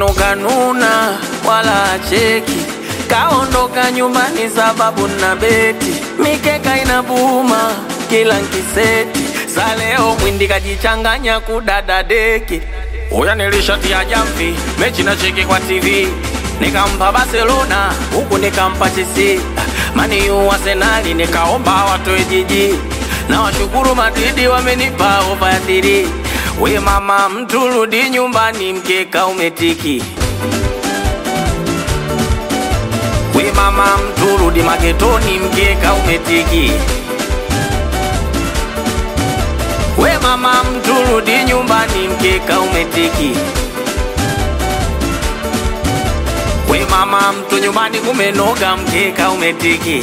kanuna wala cheki, kaondoka nyumbani sababu na beti, mikeka inabuma kila nkiseti, saleo mwindi kajichanganya kudada deki. Uya nilishatia jamvi, mechi na cheki kwa TV, nikampa Barcelona, huku nikampa Chelsea, Mani U Arsenal nikaomba watoe jiji, na washukuru Madrid wamenipa ofa ya 3. We mama mtu rudi nyumbani mkeka umetiki. We mama mtu rudi maketoni mkeka umetiki. We mama mtu rudi nyumbani mkeka umetiki. We mama mtu nyumbani kumenoga mkeka umetiki.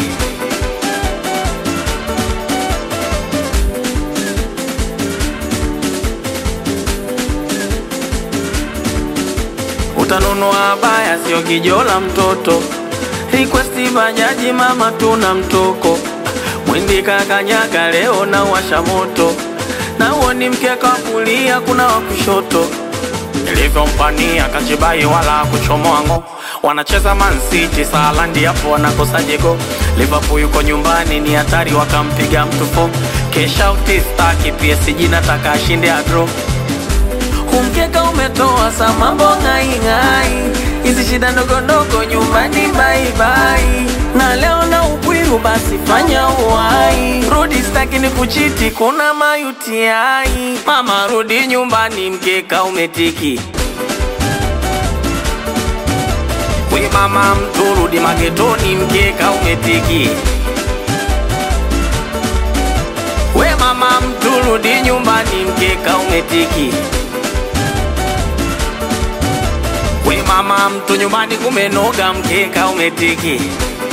Utanunua baya sio kijola mtoto, requesti bajaji mama tuna mtoko, mwindi kakanyaga leo na washa moto, na uoni mkeka kulia kuna wakushoto. Nilivyo mpania kachibai wala kuchomoango, wanacheza Man City Salandi hapo wanakosa jego. Liverpool yuko nyumbani ni hatari wakampiga mtu 4. Kesha utistaki PSG nataka ashinde agro. Kumkeka umetoa sa mambo ngai ngai, hizi shida ndogo ndogo nyumbani bye bye, na leo na upwiru basi fanya uwai, rudi staki ni kuchiti kuna mayuti ai. Mama rudi nyumbani mkeka umetiki. We mama mtu rudi maketoni mkeka umetiki. We mama mtu rudi nyumbani mkeka umetiki. We mama mtu nyumbani kumenoga mkeka umetiki.